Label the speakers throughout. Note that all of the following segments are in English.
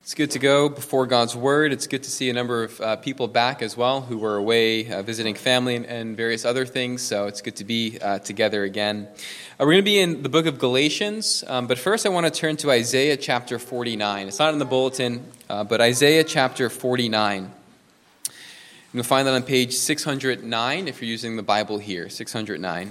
Speaker 1: It's good to go before God's Word. It's good to see a number of people back as well who were away visiting family and various other things, so it's good to be together again. We're going to be in the book of Galatians, but first I want to turn to Isaiah chapter 49. It's not in the bulletin, but Isaiah chapter 49. You'll find that on page 609 if you're using the Bible here, 609.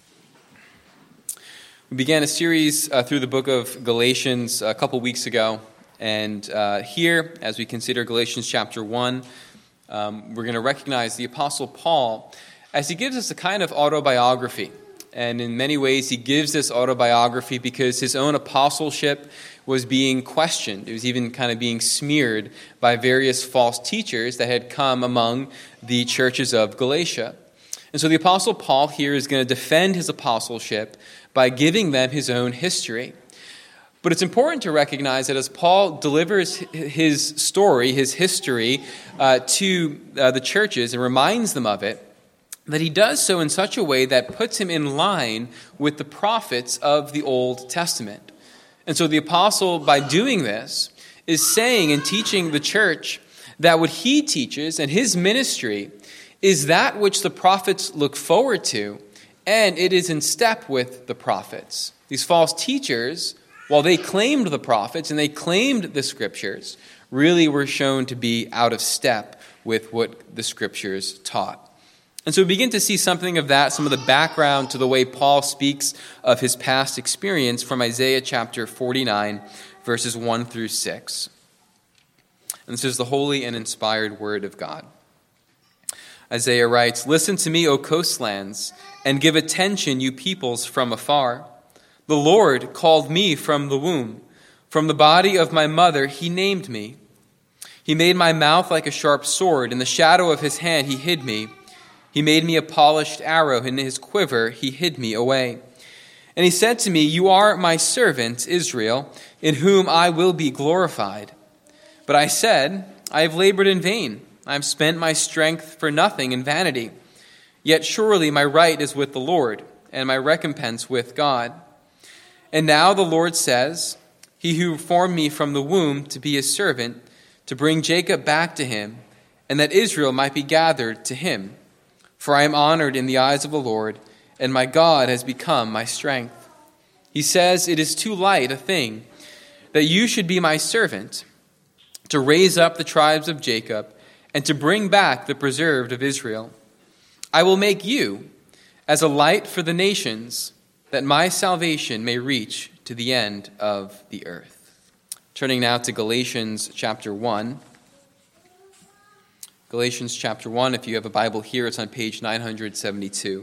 Speaker 1: We began a series through the book of Galatians a couple weeks ago. And here, as we consider Galatians chapter 1, we're going to recognize the Apostle Paul as he gives us a kind of autobiography. And in many ways, he gives this autobiography because his own apostleship was being questioned. It was even kind of being smeared by various false teachers that had come among the churches of Galatia. And so the Apostle Paul here is going to defend his apostleship by giving them his own history. But it's important to recognize that as Paul delivers his story, his history, to the churches and reminds them of it, that he does so in such a way that puts him in line with the prophets of the Old Testament. And so the apostle, by doing this, is saying and teaching the church that what he teaches and his ministry is that which the prophets look forward to, and it is in step with the prophets. These false teachers, while they claimed the prophets and they claimed the scriptures, really were shown to be out of step with what the scriptures taught. And so we begin to see something of that, some of the background to the way Paul speaks of his past experience from Isaiah chapter 49, verses 1 through 6. And this is the holy and inspired word of God. Isaiah writes, "Listen to me, O coastlands, and give attention, you peoples from afar. The Lord called me from the womb. From the body of my mother he named me. He made my mouth like a sharp sword. In the shadow of his hand he hid me. He made me a polished arrow. In his quiver he hid me away. And he said to me, You are my servant, Israel, in whom I will be glorified. But I said, I have labored in vain. I have spent my strength for nothing in vanity. Yet surely my right is with the Lord, and my recompense with God. And now the Lord says, He who formed me from the womb to be his servant, to bring Jacob back to him, and that Israel might be gathered to him. For I am honored in the eyes of the Lord, and my God has become my strength. He says, It is too light a thing that you should be my servant, to raise up the tribes of Jacob, and to bring back the preserved of Israel. I will make you as a light for the nations, that my salvation may reach to the end of the earth." Turning now to Galatians chapter 1. Galatians chapter 1, if you have a Bible here, it's on page 972.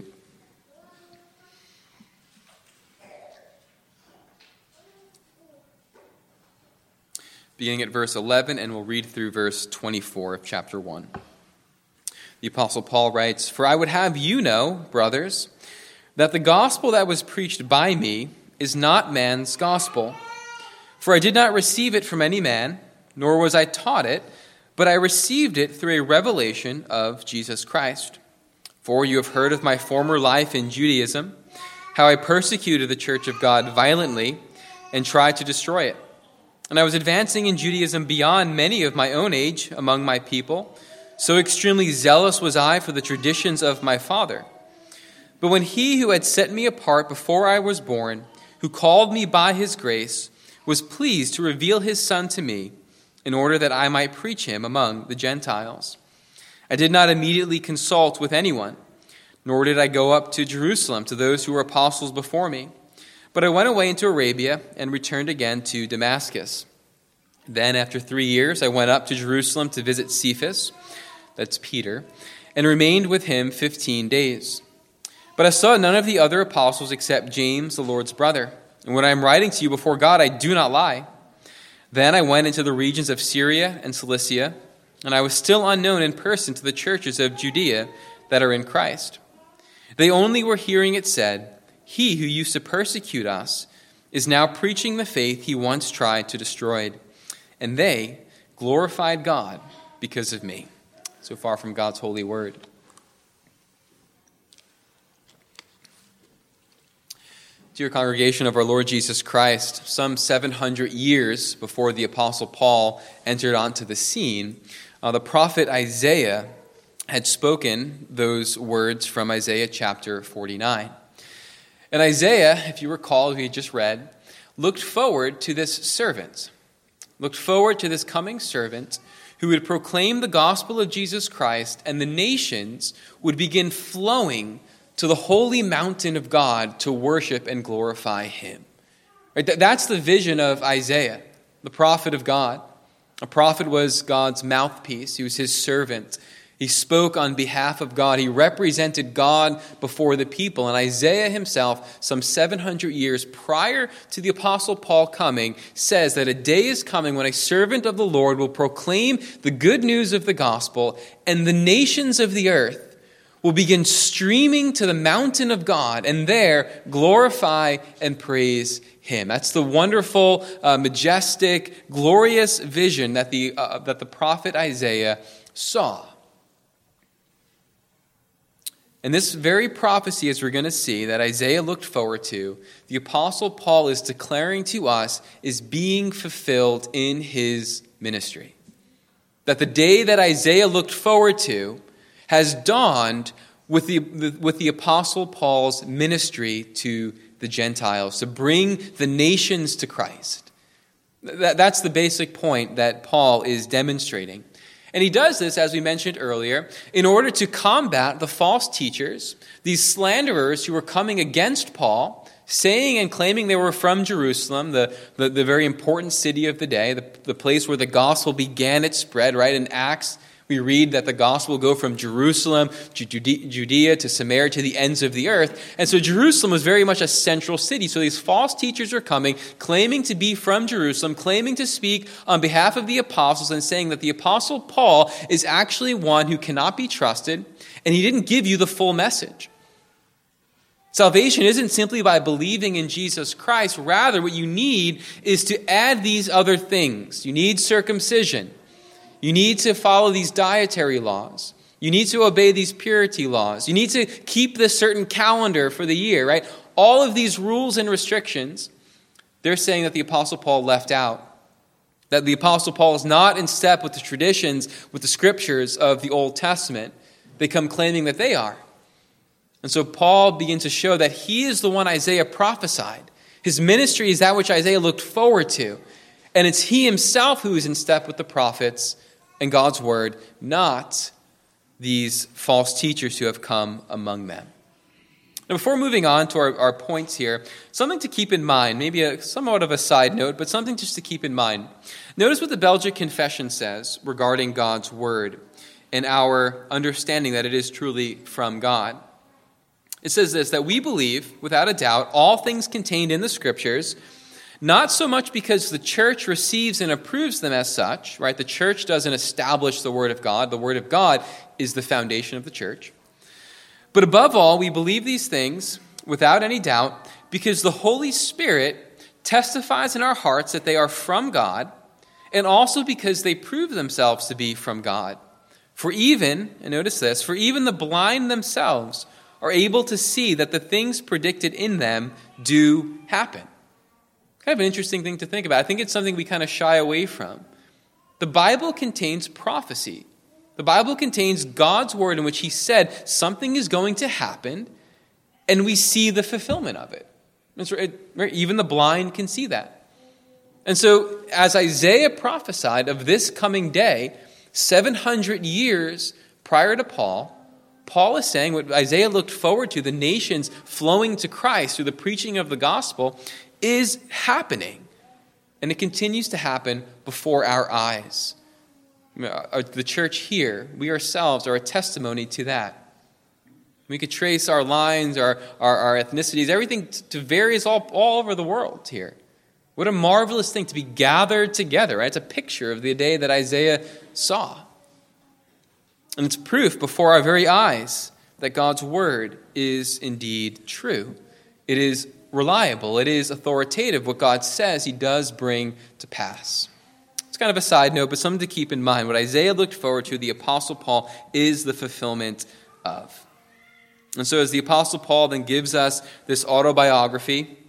Speaker 1: Beginning at verse 11, and we'll read through verse 24 of chapter 1. The Apostle Paul writes, "For I would have you know, brothers, that the gospel that was preached by me is not man's gospel. For I did not receive it from any man, nor was I taught it, but I received it through a revelation of Jesus Christ. For you have heard of my former life in Judaism, how I persecuted the church of God violently and tried to destroy it. And I was advancing in Judaism beyond many of my own age among my people, so extremely zealous was I for the traditions of my father. But when he who had set me apart before I was born, who called me by his grace, was pleased to reveal his Son to me, in order that I might preach him among the Gentiles. I did not immediately consult with anyone, nor did I go up to Jerusalem to those who were apostles before me. But I went away into Arabia and returned again to Damascus. Then after 3 years I went up to Jerusalem to visit Cephas," that's Peter, "and remained with him 15 days. But I saw none of the other apostles except James, the Lord's brother. And when I am writing to you before God, I do not lie. Then I went into the regions of Syria and Cilicia, and I was still unknown in person to the churches of Judea that are in Christ. They only were hearing it said, He who used to persecute us is now preaching the faith he once tried to destroy. And they glorified God because of me." So far from God's holy word. Dear congregation of our Lord Jesus Christ, some 700 years before the Apostle Paul entered onto the scene, the prophet Isaiah had spoken those words from Isaiah chapter 49. And Isaiah, if you recall, we had just read, looked forward to this servant, looked forward to this coming servant who would proclaim the gospel of Jesus Christ, and the nations would begin flowing to the holy mountain of God to worship and glorify him. Right? That's the vision of Isaiah, the prophet of God. A prophet was God's mouthpiece. He was his servant. He spoke on behalf of God. He represented God before the people. And Isaiah himself, some 700 years prior to the Apostle Paul coming, says that a day is coming when a servant of the Lord will proclaim the good news of the gospel, and the nations of the earth will begin streaming to the mountain of God and there glorify and praise him. That's the wonderful, majestic, glorious vision that the prophet Isaiah saw. And this very prophecy, as we're going to see, that Isaiah looked forward to, the Apostle Paul is declaring to us is being fulfilled in his ministry. That the day that Isaiah looked forward to has dawned with the Apostle Paul's ministry to the Gentiles, to bring the nations to Christ. That's the basic point that Paul is demonstrating. And he does this, as we mentioned earlier, in order to combat the false teachers, these slanderers who were coming against Paul, saying and claiming they were from Jerusalem, the very important city of the day, the place where the gospel began its spread, right? In Acts, we read that the gospel will go from Jerusalem, Judea to Samaria, to the ends of the earth. And so Jerusalem was very much a central city. So these false teachers are coming, claiming to be from Jerusalem, claiming to speak on behalf of the apostles, and saying that the apostle Paul is actually one who cannot be trusted, and he didn't give you the full message. Salvation isn't simply by believing in Jesus Christ. Rather, what you need is to add these other things. You need circumcision. You need to follow these dietary laws. You need to obey these purity laws. You need to keep this certain calendar for the year, right? All of these rules and restrictions, they're saying that the Apostle Paul left out. That the Apostle Paul is not in step with the traditions, with the scriptures of the Old Testament. They come claiming that they are. And so Paul begins to show that he is the one Isaiah prophesied. His ministry is that which Isaiah looked forward to. And it's he himself who is in step with the prophets and God's word, not these false teachers who have come among them. Now, before moving on to our points here, something to keep in mind, maybe somewhat of a side note, but something just to keep in mind. Notice what the Belgic Confession says regarding God's word and our understanding that it is truly from God. It says this, that we believe, without a doubt, all things contained in the scriptures, not so much because the church receives and approves them as such, right? The church doesn't establish the word of God. The word of God is the foundation of the church. But above all, we believe these things without any doubt because the Holy Spirit testifies in our hearts that they are from God, and also because they prove themselves to be from God. For even, and notice this, for even the blind themselves are able to see that the things predicted in them do happen. Kind of an interesting thing to think about. I think it's something we kind of shy away from. The Bible contains prophecy. The Bible contains God's word in which he said something is going to happen, and we see the fulfillment of it. Even the blind can see that. And so, as Isaiah prophesied of this coming day, 700 years prior to Paul is saying what Isaiah looked forward to, the nations flowing to Christ through the preaching of the gospel, is happening. And it continues to happen before our eyes. The church here, we ourselves are a testimony to that. We could trace our lines, our ethnicities, everything to various all over the world here. What a marvelous thing to be gathered together, right? It's a picture of the day that Isaiah saw. And it's proof before our very eyes that God's word is indeed true. It is reliable. It is authoritative. What God says, he does bring to pass. It's kind of a side note, but something to keep in mind. What Isaiah looked forward to, the Apostle Paul is the fulfillment of. And so as the Apostle Paul then gives us this autobiography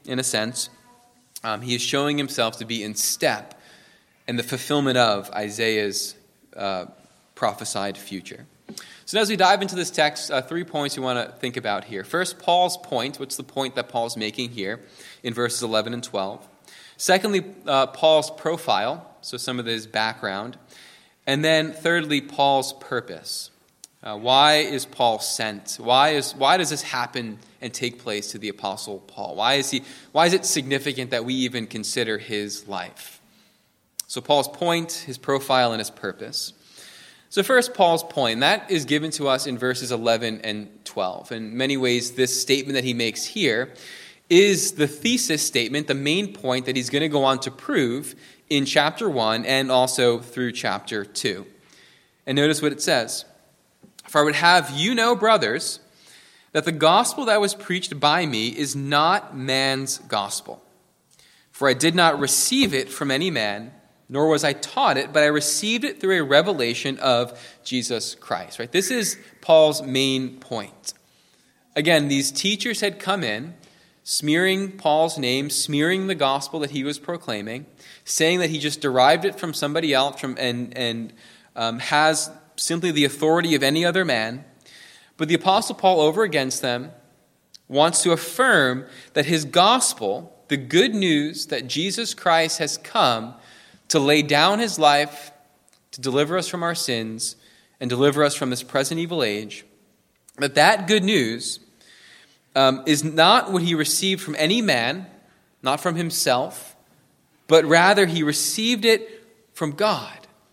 Speaker 1: in a sense. He is showing himself to be in step in the fulfillment of Isaiah's prophesied future. So as we dive into this text, 3 points we want to think about here. First, Paul's point. What's the point that Paul's making here in verses 11 and 12? Secondly, Paul's profile, so some of his background. And then thirdly, Paul's purpose. Why is Paul sent? Why does this happen and take place to the Apostle Paul? Why is it significant that we even consider his life? So Paul's point, his profile, and his purpose. So first, Paul's point. That is given to us in verses 11 and 12. In many ways, this statement that he makes here is the thesis statement, the main point that he's going to go on to prove in chapter 1 and also through chapter 2. And notice what it says. For I would have you know, brothers, that the gospel that was preached by me is not man's gospel. For I did not receive it from any man, nor was I taught it, but I received it through a revelation of Jesus Christ. Right? This is Paul's main point. Again, these teachers had come in, smearing Paul's name, smearing the gospel that he was proclaiming, saying that he just derived it from somebody else and has simply the authority of any other man. But the Apostle Paul, over against them, wants to affirm that his gospel, the good news that Jesus Christ has come to lay down his life, to deliver us from our sins, and deliver us from this present evil age, that good news is not what he received from any man, not from himself, but rather he received it from God.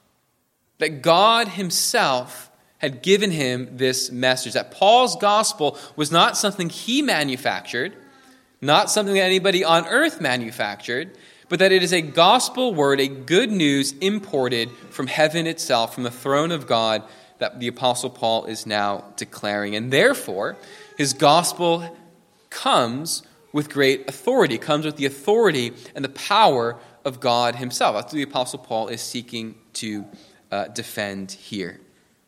Speaker 1: That God himself had given him this message. That Paul's gospel was not something he manufactured, not something that anybody on earth manufactured, but that it is a gospel word, a good news imported from heaven itself, from the throne of God, that the Apostle Paul is now declaring. And therefore, his gospel comes with great authority, comes with the authority and the power of God himself. That's what the Apostle Paul is seeking to defend here.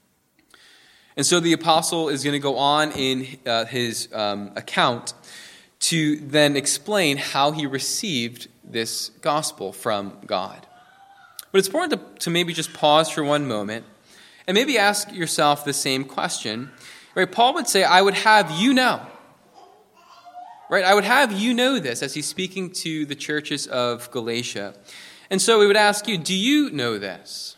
Speaker 1: And so the apostle is going to go on in his account to then explain how he received this gospel from God. But it's important to maybe just pause for one moment and maybe ask yourself the same question. Right? Paul would say, I would have you know. Right? I would have you know this as he's speaking to the churches of Galatia. And so we would ask you, do you know this?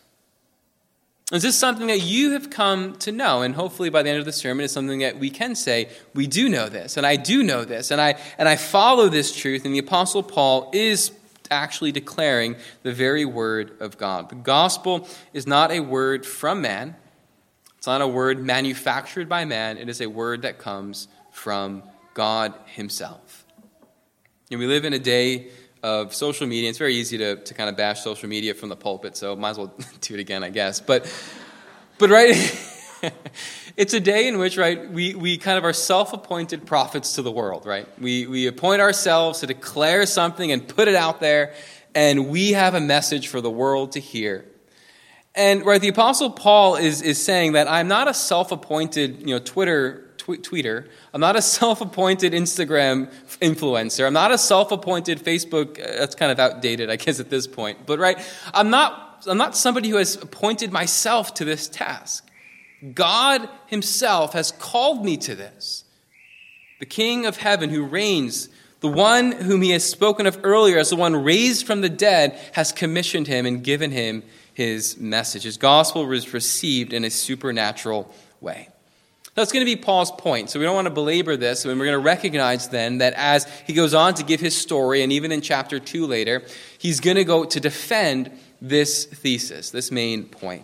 Speaker 1: Is this something that you have come to know? And hopefully by the end of the sermon, it's something that we can say, we do know this, and I do know this, and I follow this truth. And the Apostle Paul is actually declaring the very word of God. The gospel is not a word from man. It's not a word manufactured by man. It is a word that comes from God himself. And we live in a day of social media. It's very easy to kind of bash social media from the pulpit, so might as well do it again, I guess. But right, it's a day in which, right, we kind of are self-appointed prophets to the world, right? We appoint ourselves to declare something and put it out there, and we have a message for the world to hear. And right, the Apostle Paul is saying that I'm not a self-appointed, tweeter. I'm not a self-appointed Instagram influencer. I'm not a self-appointed Facebook. That's kind of outdated, I guess, at this point. But right, I'm not somebody who has appointed myself to this task. God himself has called me to this. The King of heaven who reigns, the one whom he has spoken of earlier as the one raised from the dead, has commissioned him and given him his message. His gospel was received in a supernatural way. That's going to be Paul's point. So we don't want to belabor this. And we're going to recognize then that as he goes on to give his story, and even in chapter 2 later, he's going to go to defend this thesis, this main point.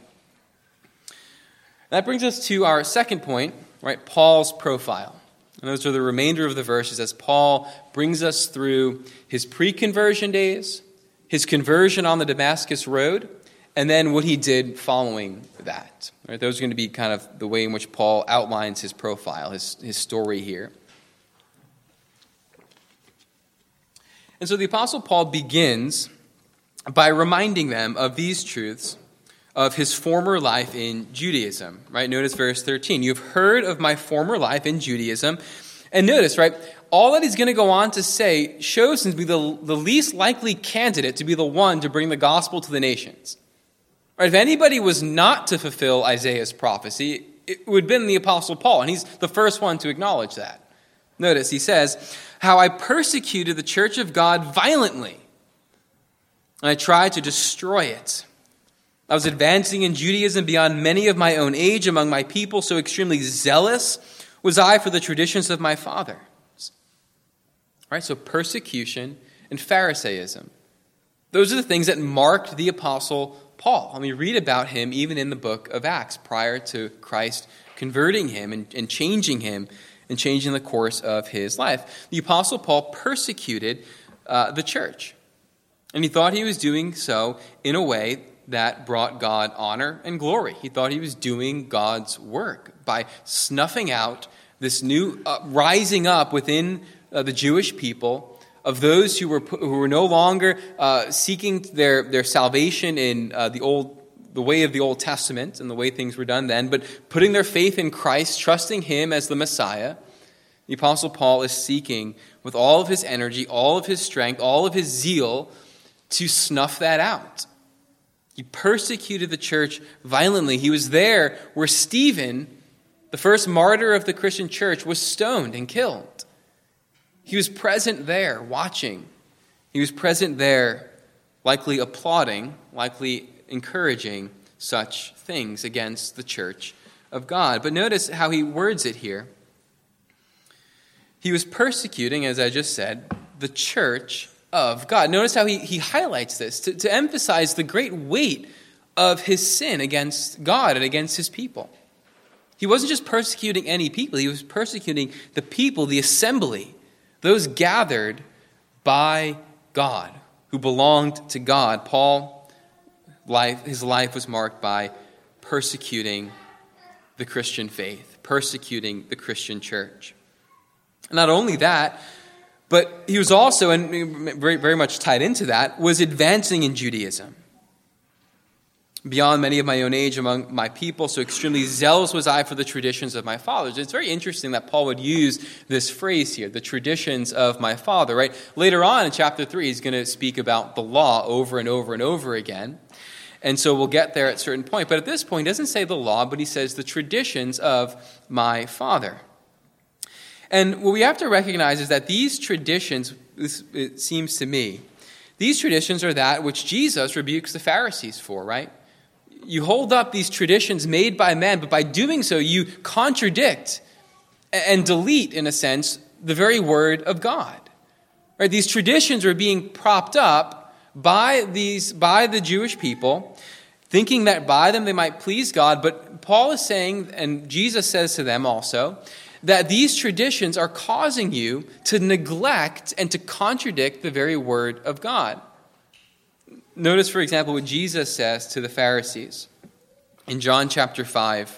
Speaker 1: That brings us to our second point, right? Paul's profile. And those are the remainder of the verses as Paul brings us through his pre-conversion days, his conversion on the Damascus Road, and then what he did following that. Right, those are going to be kind of the way in which Paul outlines his profile, his story here. And so the Apostle Paul begins by reminding them of these truths of his former life in Judaism. Right? Notice verse 13. You've heard of my former life in Judaism. And notice, right, all that he's going to go on to say shows him to be the least likely candidate to be the one to bring the gospel to the nations. Right? If anybody was not to fulfill Isaiah's prophecy, it would have been the Apostle Paul, and he's the first one to acknowledge that. Notice, he says, how I persecuted the church of God violently, and I tried to destroy it. I was advancing in Judaism beyond many of my own age among my people, so extremely zealous was I for the traditions of my fathers. All right, so persecution and Pharisaism. Those are the things that marked the Apostle Paul. And we read about him even in the book of Acts prior to Christ converting him and changing him and changing the course of his life. The Apostle Paul persecuted the church. And he thought he was doing so in a way that brought God honor and glory. He thought he was doing God's work by snuffing out this new rising up within the Jewish people of those who were no longer seeking their salvation in the way of the Old Testament and the way things were done then, but putting their faith in Christ, trusting him as the Messiah. The Apostle Paul is seeking with all of his energy, all of his strength, all of his zeal to snuff that out. He persecuted the church violently. He was there where Stephen, the first martyr of the Christian church, was stoned and killed. He was present there, watching. He was present there, likely applauding, likely encouraging such things against the church of God. But notice how he words it here. He was persecuting, as I just said, the church of God. Notice how he highlights this to emphasize the great weight of his sin against God and against his people. He wasn't just persecuting any people. He was persecuting the people, the assembly, those gathered by God, who belonged to God. His life was marked by persecuting the Christian faith, persecuting the Christian church. Not only that, but he was also, and very, very much tied into that, was advancing in Judaism. Beyond many of my own age among my people, so extremely zealous was I for the traditions of my fathers. It's very interesting that Paul would use this phrase here, the traditions of my father, right? Later on in chapter 3, he's going to speak about the law over and over and over again. And so we'll get there at a certain point. But at this point, he doesn't say the law, but he says the traditions of my father. And what we have to recognize is that these traditions, it seems to me, these traditions are that which Jesus rebukes the Pharisees for, right? You hold up these traditions made by men, but by doing so, you contradict and delete, in a sense, the very word of God. Right? These traditions are being propped up by the Jewish people, thinking that by them they might please God. But Paul is saying, and Jesus says to them also, that these traditions are causing you to neglect and to contradict the very word of God. Notice, for example, what Jesus says to the Pharisees. In John chapter 5,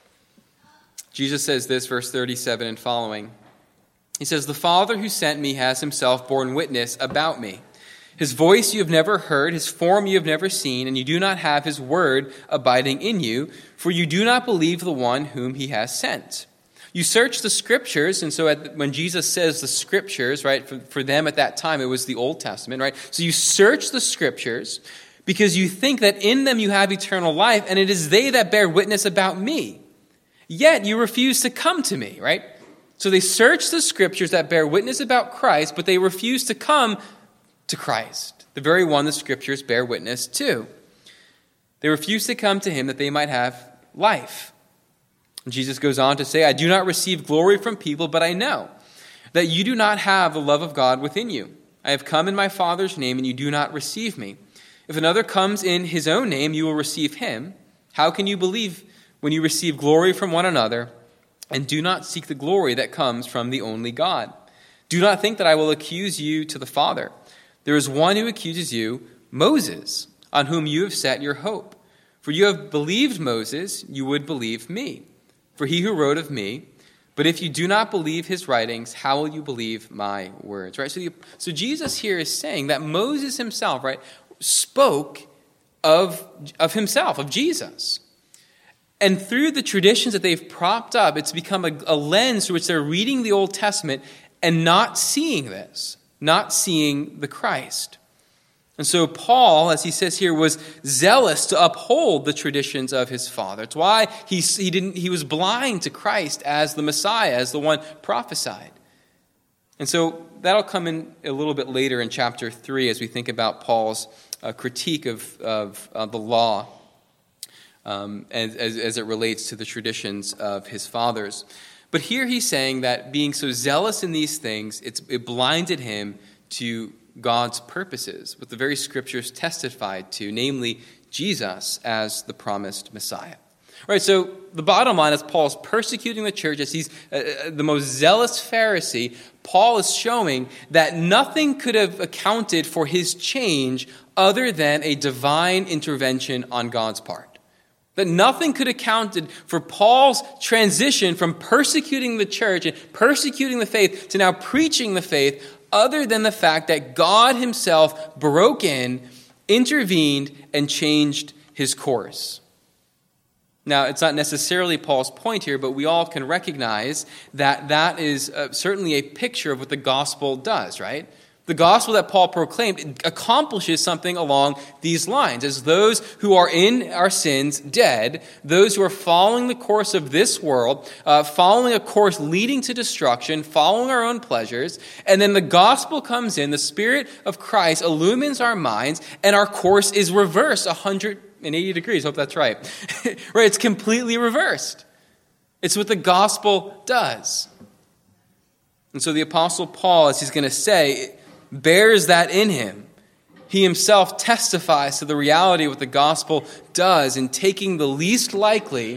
Speaker 1: Jesus says this, verse 37 and following. He says, "The Father who sent me has himself borne witness about me. His voice you have never heard, his form you have never seen, and you do not have his word abiding in you, for you do not believe the one whom he has sent. You search the Scriptures," and so when Jesus says the Scriptures, right, for them at that time, it was the Old Testament, right? So you search the Scriptures because you think that in them you have eternal life, and it is they that bear witness about me. Yet you refuse to come to me, right? So they search the Scriptures that bear witness about Christ, but they refuse to come to Christ, the very one the Scriptures bear witness to. They refuse to come to him that they might have life. Jesus goes on to say, "I do not receive glory from people, but I know that you do not have the love of God within you. I have come in my Father's name, and you do not receive me. If another comes in his own name, you will receive him. How can you believe when you receive glory from one another and do not seek the glory that comes from the only God? Do not think that I will accuse you to the Father. There is one who accuses you, Moses, on whom you have set your hope. For you have believed Moses, you would believe me. For he who wrote of me, but if you do not believe his writings, how will you believe my words?" Right? So Jesus here is saying that Moses himself, right, spoke of himself, of Jesus. And through the traditions that they've propped up, it's become a lens through which they're reading the Old Testament, and not seeing this, not seeing the Christ. And so Paul, as he says here, was zealous to uphold the traditions of his father. It's why he was blind to Christ as the Messiah, as the one prophesied. And so that'll come in a little bit later in chapter 3 as we think about Paul's critique of the law as it relates to the traditions of his fathers. But here he's saying that being so zealous in these things, it blinded him to God's purposes, what the very scriptures testified to, namely Jesus as the promised Messiah. Right, so the bottom line is Paul's persecuting the church as he's the most zealous Pharisee. Paul is showing that nothing could have accounted for his change other than a divine intervention on God's part. That nothing could have accounted for Paul's transition from persecuting the church and persecuting the faith to now preaching the faith other than the fact that God himself broke in, intervened, and changed his course. Now, it's not necessarily Paul's point here, but we all can recognize that that is certainly a picture of what the gospel does, right? The gospel that Paul proclaimed accomplishes something along these lines. As those who are in our sins dead, those who are following the course of this world, following a course leading to destruction, following our own pleasures, and then the gospel comes in, the Spirit of Christ illumines our minds, and our course is reversed 180 degrees. Hope that's right. Right? It's completely reversed. It's what the gospel does. And so the Apostle Paul, as he's going to say, bears that in him. He himself testifies to the reality of what the gospel does in taking the least likely.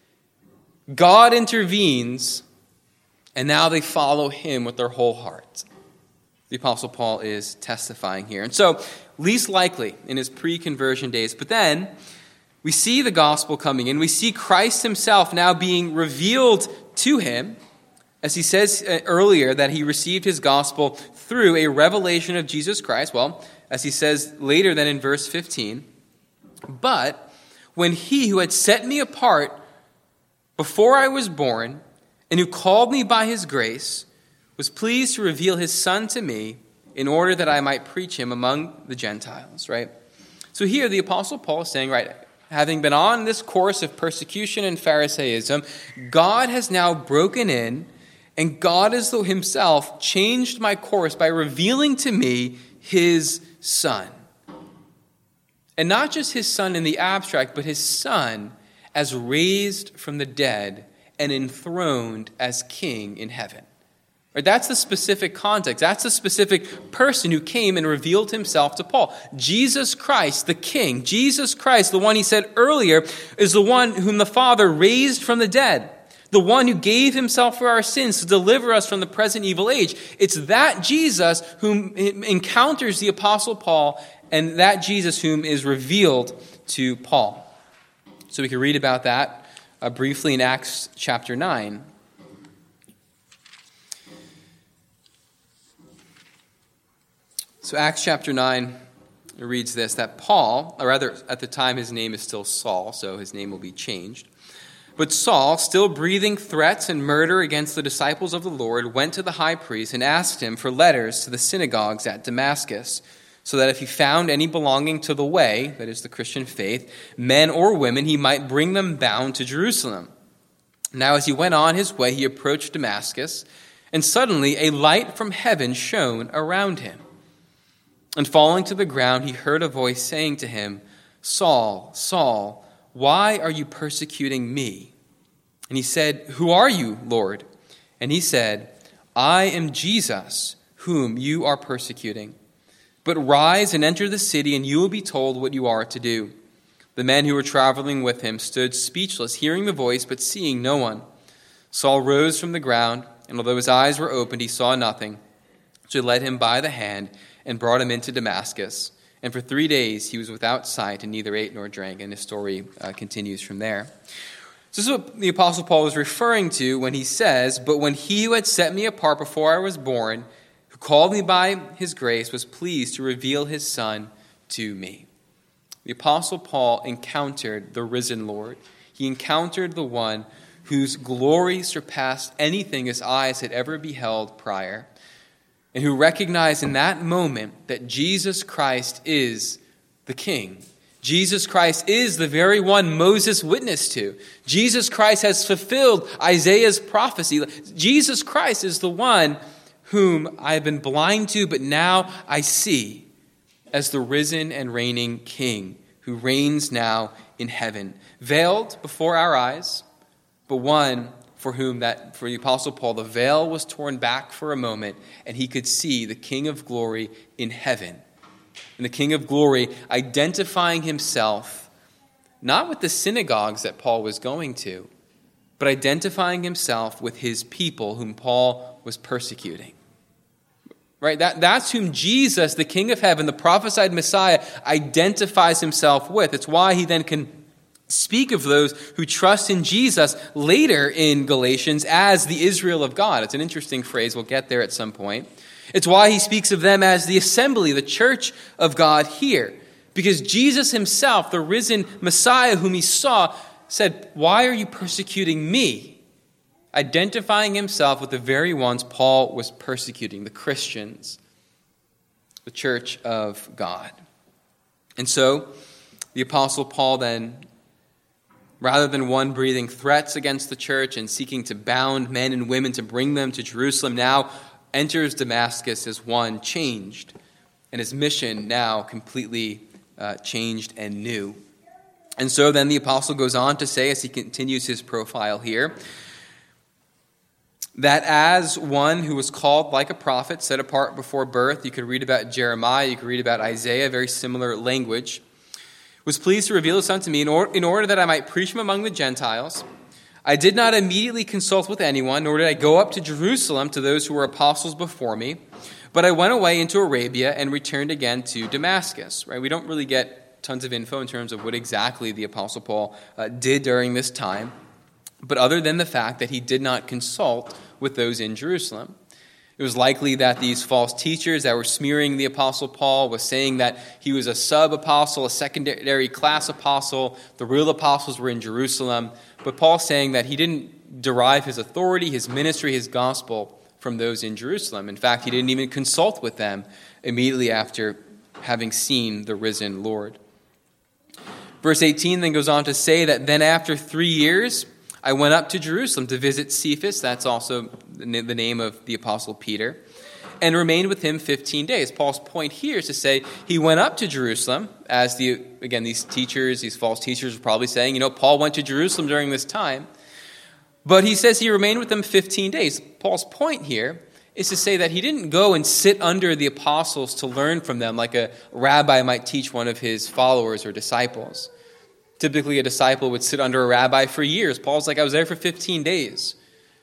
Speaker 1: God intervenes, and now they follow him with their whole heart. The Apostle Paul is testifying here. And so, least likely in his pre-conversion days. But then, we see the gospel coming in. We see Christ himself now being revealed to him. As he says earlier that he received his gospel through a revelation of Jesus Christ. Well, as he says later then in verse 15, but when he who had set me apart before I was born and who called me by his grace was pleased to reveal his Son to me in order that I might preach him among the Gentiles, right? So here the Apostle Paul is saying, right, having been on this course of persecution and Pharisaism, God has now broken in, and God has himself changed my course by revealing to me his Son. And not just his Son in the abstract, but his Son as raised from the dead and enthroned as King in heaven. Right? That's the specific context. That's the specific person who came and revealed himself to Paul. Jesus Christ, the King. Jesus Christ, the one he said earlier, is the one whom the Father raised from the dead. The one who gave himself for our sins to deliver us from the present evil age. It's that Jesus whom encounters the Apostle Paul, and that Jesus whom is revealed to Paul. So we can read about that briefly in Acts chapter 9. So Acts chapter 9 reads this, that Paul, or rather at the time his name is still Saul, so his name will be changed. But Saul, still breathing threats and murder against the disciples of the Lord, went to the high priest and asked him for letters to the synagogues at Damascus, so that if he found any belonging to the way, that is the Christian faith, men or women, he might bring them bound to Jerusalem. Now as he went on his way, he approached Damascus, and suddenly a light from heaven shone around him. And falling to the ground, he heard a voice saying to him, Saul, Saul, why are you persecuting me? And he said, Who are you, Lord? And he said, I am Jesus, whom you are persecuting. But rise and enter the city, and you will be told what you are to do. The men who were traveling with him stood speechless, hearing the voice, but seeing no one. Saul rose from the ground, and although his eyes were opened, he saw nothing. So he led him by the hand and brought him into Damascus. And for 3 days he was without sight and neither ate nor drank. And his story continues from there. So this is what the Apostle Paul was referring to when he says, But when he who had set me apart before I was born, who called me by his grace, was pleased to reveal his Son to me. The Apostle Paul encountered the risen Lord. He encountered the one whose glory surpassed anything his eyes had ever beheld prior. and who recognize in that moment that Jesus Christ is the King. Jesus Christ is the very one Moses witnessed to. Jesus Christ has fulfilled Isaiah's prophecy. Jesus Christ is the one whom I have been blind to, but now I see as the risen and reigning King who reigns now in heaven, veiled before our eyes, but one for whom for the Apostle Paul, the veil was torn back for a moment, and he could see the King of glory in heaven. And the King of glory identifying himself not with the synagogues that Paul was going to, but identifying himself with his people whom Paul was persecuting. Right? That's whom Jesus, the King of heaven, the prophesied Messiah, identifies himself with. It's why he then can speak of those who trust in Jesus later in Galatians as the Israel of God. It's an interesting phrase. We'll get there at some point. It's why he speaks of them as the assembly, the church of God here. Because Jesus himself, the risen Messiah whom he saw, said, "Why are you persecuting me?" Identifying himself with the very ones Paul was persecuting, the Christians, the church of God. And so, the Apostle Paul then, rather than one breathing threats against the church and seeking to bound men and women to bring them to Jerusalem, now enters Damascus as one changed, and his mission now completely changed and new. And so then the apostle goes on to say, as he continues his profile here, that as one who was called like a prophet, set apart before birth, you could read about Jeremiah, you could read about Isaiah, very similar language, was pleased to reveal this unto me in order that I might preach him among the Gentiles. I did not immediately consult with anyone, nor did I go up to Jerusalem to those who were apostles before me, but I went away into Arabia and returned again to Damascus. Right? We don't really get tons of info in terms of what exactly the Apostle Paul did during this time, but other than the fact that he did not consult with those in Jerusalem. It was likely that these false teachers that were smearing the Apostle Paul was saying that he was a sub-apostle, a secondary class apostle. The real apostles were in Jerusalem. But Paul's saying that he didn't derive his authority, his ministry, his gospel from those in Jerusalem. In fact, he didn't even consult with them immediately after having seen the risen Lord. Verse 18 then goes on to say that then after 3 years, I went up to Jerusalem to visit Cephas, that's also the name of the Apostle Peter, and remained with him 15 days. Paul's point here is to say he went up to Jerusalem, as these teachers, these false teachers were probably saying, Paul went to Jerusalem during this time, but he says he remained with them 15 days. Paul's point here is to say that he didn't go and sit under the apostles to learn from them like a rabbi might teach one of his followers or disciples. Typically, a disciple would sit under a rabbi for years. Paul's like, I was there for 15 days.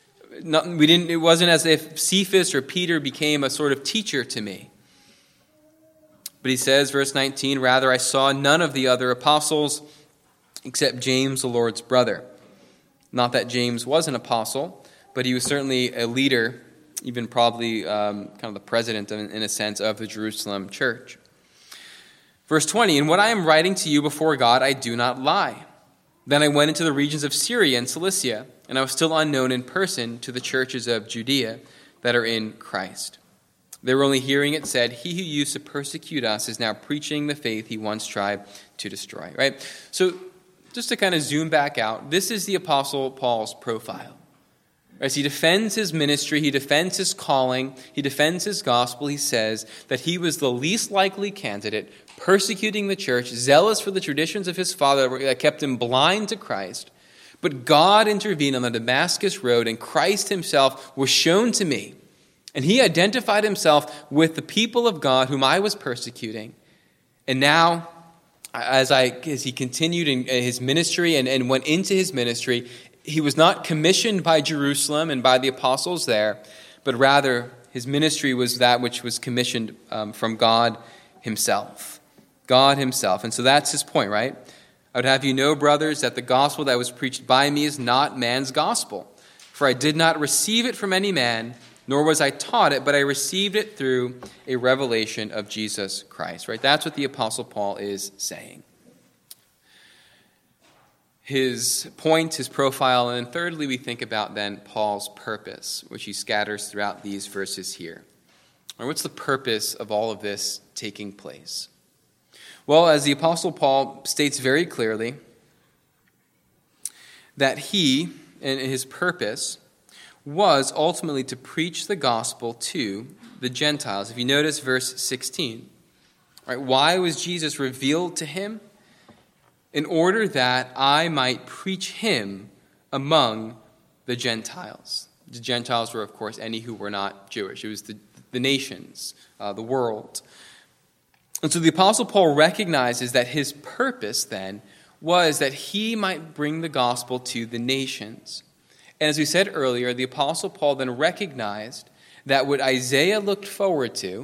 Speaker 1: It wasn't as if Cephas or Peter became a sort of teacher to me. But he says, verse 19, rather I saw none of the other apostles except James, the Lord's brother. Not that James was an apostle, but he was certainly a leader, even probably kind of the president, in a sense, of the Jerusalem church. Verse 20, and what I am writing to you before God, I do not lie. Then I went into the regions of Syria and Cilicia, and I was still unknown in person to the churches of Judea that are in Christ. They were only hearing it said, he who used to persecute us is now preaching the faith he once tried to destroy. Right? So just to kind of zoom back out, this is the Apostle Paul's profile. As he defends his ministry, he defends his calling, he defends his gospel, he says that he was the least likely candidate, persecuting the church, zealous for the traditions of his father that kept him blind to Christ. But God intervened on the Damascus road, and Christ himself was shown to me. And he identified himself with the people of God whom I was persecuting. And now, as he continued in his ministry and went into his ministry, he was not commissioned by Jerusalem and by the apostles there, but rather his ministry was that which was commissioned from God himself. God himself. And so that's his point, right? I would have you know, brothers, that the gospel that was preached by me is not man's gospel. For I did not receive it from any man, nor was I taught it, but I received it through a revelation of Jesus Christ. Right? That's what the Apostle Paul is saying. His point, his profile, and then thirdly, we think about then Paul's purpose, which he scatters throughout these verses here. Or what's the purpose of all of this taking place? Well, as the Apostle Paul states very clearly, that he and his purpose was ultimately to preach the gospel to the Gentiles. If you notice verse 16, right? Why was Jesus revealed to him? In order that I might preach him among the Gentiles. The Gentiles were, of course, any who were not Jewish. It was the nations, the world. And so the Apostle Paul recognizes that his purpose then was that he might bring the gospel to the nations. And as we said earlier, the Apostle Paul then recognized that what Isaiah looked forward to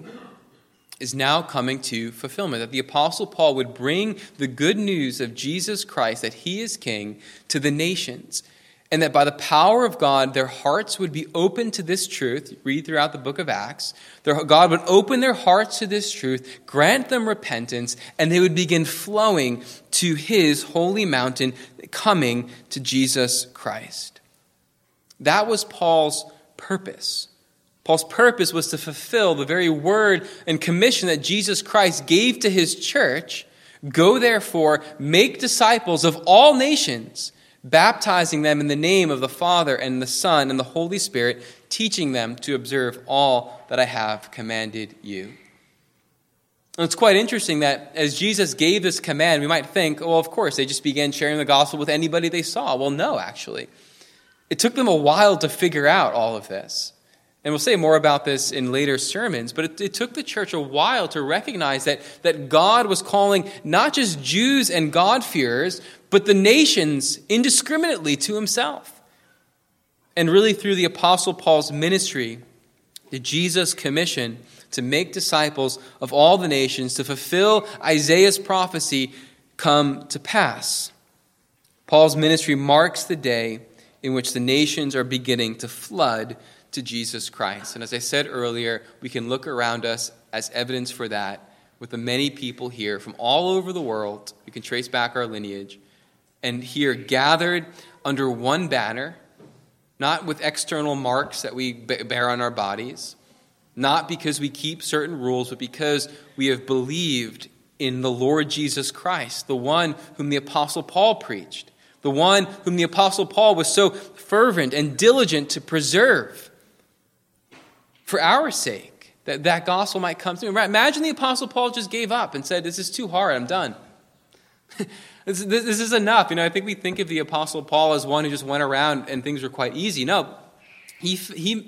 Speaker 1: is now coming to fulfillment, that the Apostle Paul would bring the good news of Jesus Christ, that he is king, to the nations, and that by the power of God, their hearts would be open to this truth. Read throughout the book of Acts. God would open their hearts to this truth, grant them repentance, and they would begin flowing to his holy mountain, coming to Jesus Christ. That was Paul's purpose. Paul's purpose was to fulfill the very word and commission that Jesus Christ gave to his church. Go therefore, make disciples of all nations, baptizing them in the name of the Father and the Son and the Holy Spirit, teaching them to observe all that I have commanded you. And it's quite interesting that as Jesus gave this command, we might think, well, of course, they just began sharing the gospel with anybody they saw. Well, no, actually. It took them a while to figure out all of this. And we'll say more about this in later sermons, but it took the church a while to recognize that God was calling not just Jews and God-fearers, but the nations indiscriminately to himself. And really through the Apostle Paul's ministry, did Jesus commission to make disciples of all the nations, to fulfill Isaiah's prophecy, come to pass. Paul's ministry marks the day in which the nations are beginning to flood to Jesus Christ. And as I said earlier, we can look around us as evidence for that with the many people here from all over the world. We can trace back our lineage. And here gathered under one banner, not with external marks that we bear on our bodies, not because we keep certain rules, but because we have believed in the Lord Jesus Christ, the one whom the Apostle Paul preached, the one whom the Apostle Paul was so fervent and diligent to preserve for our sake, that gospel might come through. Imagine the Apostle Paul just gave up and said, this is too hard, I'm done. This is enough. I think we think of the Apostle Paul as one who just went around and things were quite easy. No, he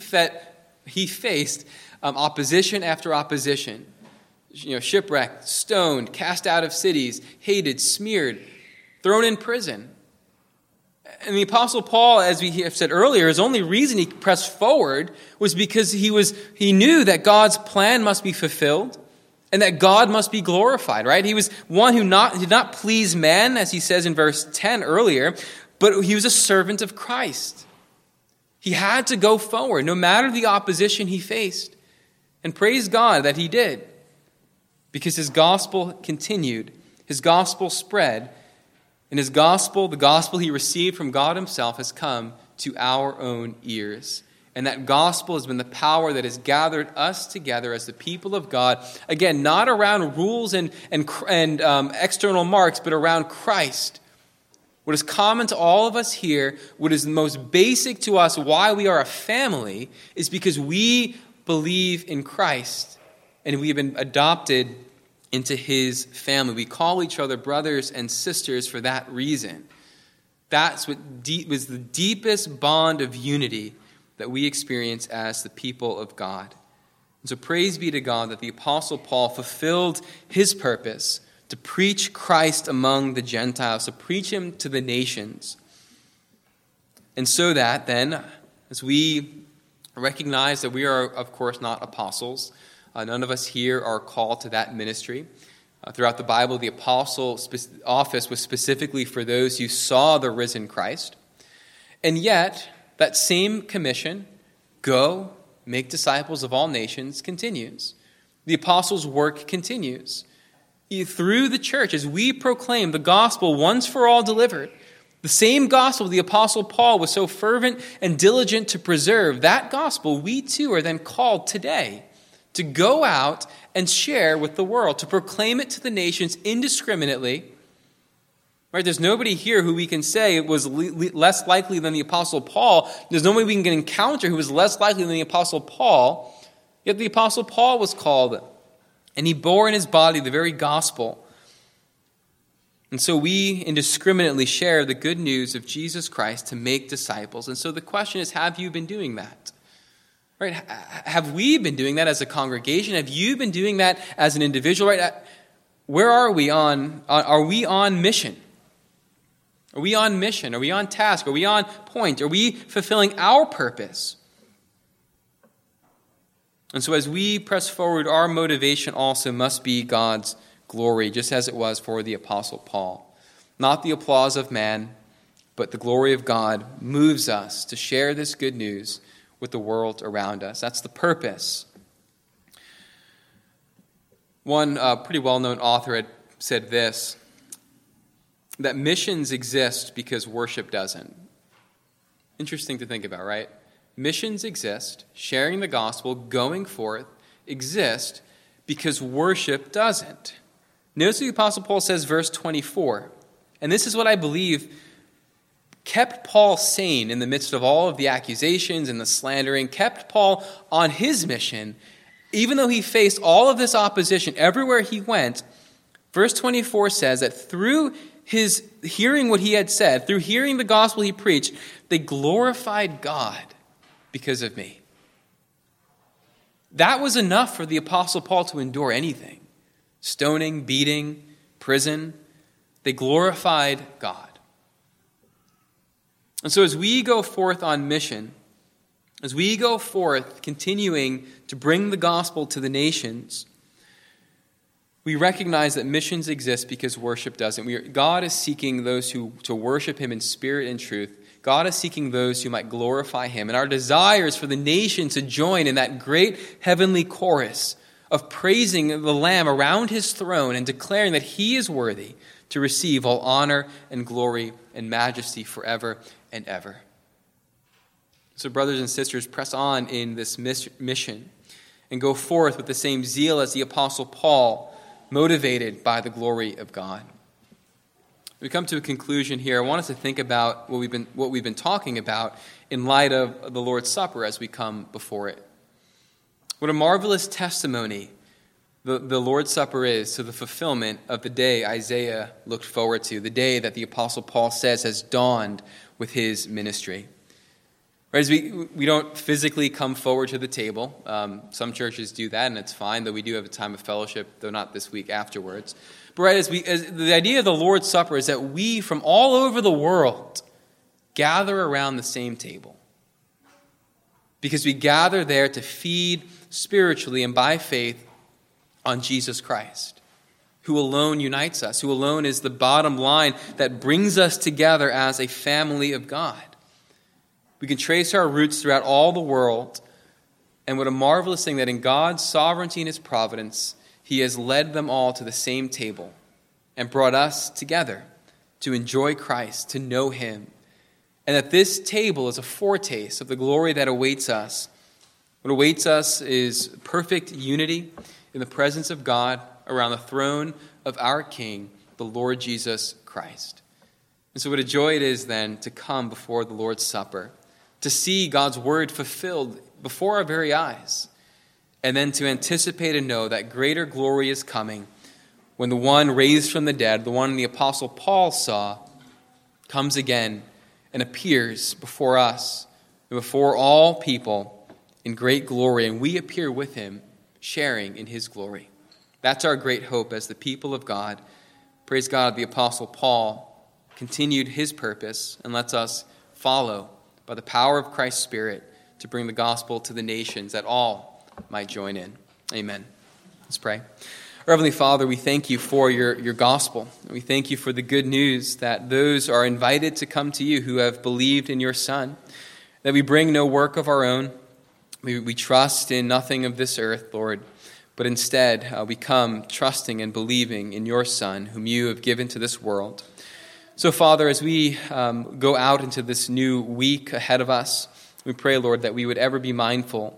Speaker 1: faced opposition after opposition. Shipwrecked, stoned, cast out of cities, hated, smeared, thrown in prison. And the Apostle Paul, as we have said earlier, his only reason he pressed forward was because he knew that God's plan must be fulfilled and that God must be glorified, right? He was one who did not please man, as he says in verse 10 earlier, but he was a servant of Christ. He had to go forward, no matter the opposition he faced. And praise God that he did, because his gospel continued, his gospel spread, and his gospel, the gospel he received from God himself, has come to our own ears. And that gospel has been the power that has gathered us together as the people of God. Again, not around rules and external marks, but around Christ. What is common to all of us here, what is the most basic to us, why we are a family, is because we believe in Christ and we have been adopted into his family. We call each other brothers and sisters for that reason. That's what was the deepest bond of unity that we experience as the people of God. And so praise be to God that the Apostle Paul fulfilled his purpose to preach Christ among the Gentiles, to preach him to the nations. And so that then, as we recognize that we are, of course, not apostles, none of us here are called to that ministry. Throughout the Bible, the apostle office was specifically for those who saw the risen Christ. And yet, that same commission, go, make disciples of all nations, continues. The apostles' work continues. Through the church, as we proclaim the gospel once for all delivered, the same gospel the apostle Paul was so fervent and diligent to preserve, that gospel we too are then called today to go out and share with the world, to proclaim it to the nations indiscriminately. Right? There's nobody here who we can say was less likely than the Apostle Paul. There's nobody we can encounter who was less likely than the Apostle Paul. Yet the Apostle Paul was called, and he bore in his body the very gospel. And so we indiscriminately share the good news of Jesus Christ to make disciples. And so the question is, have you been doing that? Right? Have we been doing that as a congregation? Have you been doing that as an individual? Right? Where are we on? Are we on mission? Are we on mission? Are we on task? Are we on point? Are we fulfilling our purpose? And so as we press forward, our motivation also must be God's glory, just as it was for the Apostle Paul. Not the applause of man, but the glory of God moves us to share this good news with the world around us. That's the purpose. One pretty well-known author had said this, that missions exist because worship doesn't. Interesting to think about, right? Missions exist, sharing the gospel, going forth, exist because worship doesn't. Notice what the Apostle Paul says, verse 24. And this is what I believe kept Paul sane in the midst of all of the accusations and the slandering, kept Paul on his mission, even though he faced all of this opposition everywhere he went. Verse 24 says that through his hearing what he had said, through hearing the gospel he preached, they glorified God because of me. That was enough for the Apostle Paul to endure anything. Stoning, beating, prison. They glorified God. And so as we go forth on mission, as we go forth continuing to bring the gospel to the nations, we recognize that missions exist because worship doesn't. God is seeking those to worship him in spirit and truth. God is seeking those who might glorify him. And our desire is for the nation to join in that great heavenly chorus of praising the Lamb around his throne and declaring that he is worthy to receive all honor and glory and majesty forever and ever. So brothers and sisters, press on in this mission and go forth with the same zeal as the Apostle Paul, motivated by the glory of God. We come to a conclusion here. I want us to think about what we've been talking about in light of the Lord's Supper as we come before it. What a marvelous testimony the Lord's Supper is to the fulfillment of the day Isaiah looked forward to, the day that the Apostle Paul says has dawned with his ministry. Right, as we don't physically come forward to the table. Some churches do that, and it's fine, though we do have a time of fellowship, though not this week afterwards. But right, as the idea of the Lord's Supper is that we from all over the world gather around the same table. Because we gather there to feed spiritually and by faith on Jesus Christ, who alone unites us, who alone is the bottom line that brings us together as a family of God. We can trace our roots throughout all the world, and what a marvelous thing that in God's sovereignty and his providence, he has led them all to the same table and brought us together to enjoy Christ, to know him, and that this table is a foretaste of the glory that awaits us. What awaits us is perfect unity in the presence of God around the throne of our King, the Lord Jesus Christ. And so what a joy it is then to come before the Lord's Supper, to see God's word fulfilled before our very eyes, and then to anticipate and know that greater glory is coming when the one raised from the dead, the one the Apostle Paul saw, comes again and appears before us and before all people in great glory, and we appear with him, sharing in his glory. That's our great hope as the people of God. Praise God, the Apostle Paul continued his purpose and lets us follow by the power of Christ's Spirit to bring the gospel to the nations that all might join in. Amen. Let's pray. Our Heavenly Father, we thank you for your gospel. We thank you for the good news that those are invited to come to you who have believed in your Son, that we bring no work of our own. We trust in nothing of this earth, Lord, but instead we come trusting and believing in your Son, whom you have given to this world. So, Father, as we go out into this new week ahead of us, we pray, Lord, that we would ever be mindful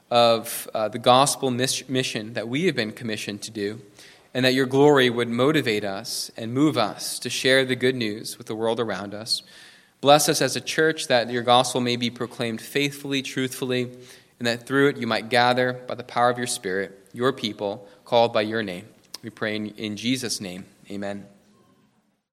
Speaker 1: of the gospel mission that we have been commissioned to do, and that your glory would motivate us and move us to share the good news with the world around us. Bless us as a church that your gospel may be proclaimed faithfully, truthfully, and that through it you might gather by the power of your Spirit, your people, called by your name. We pray in Jesus' name. Amen.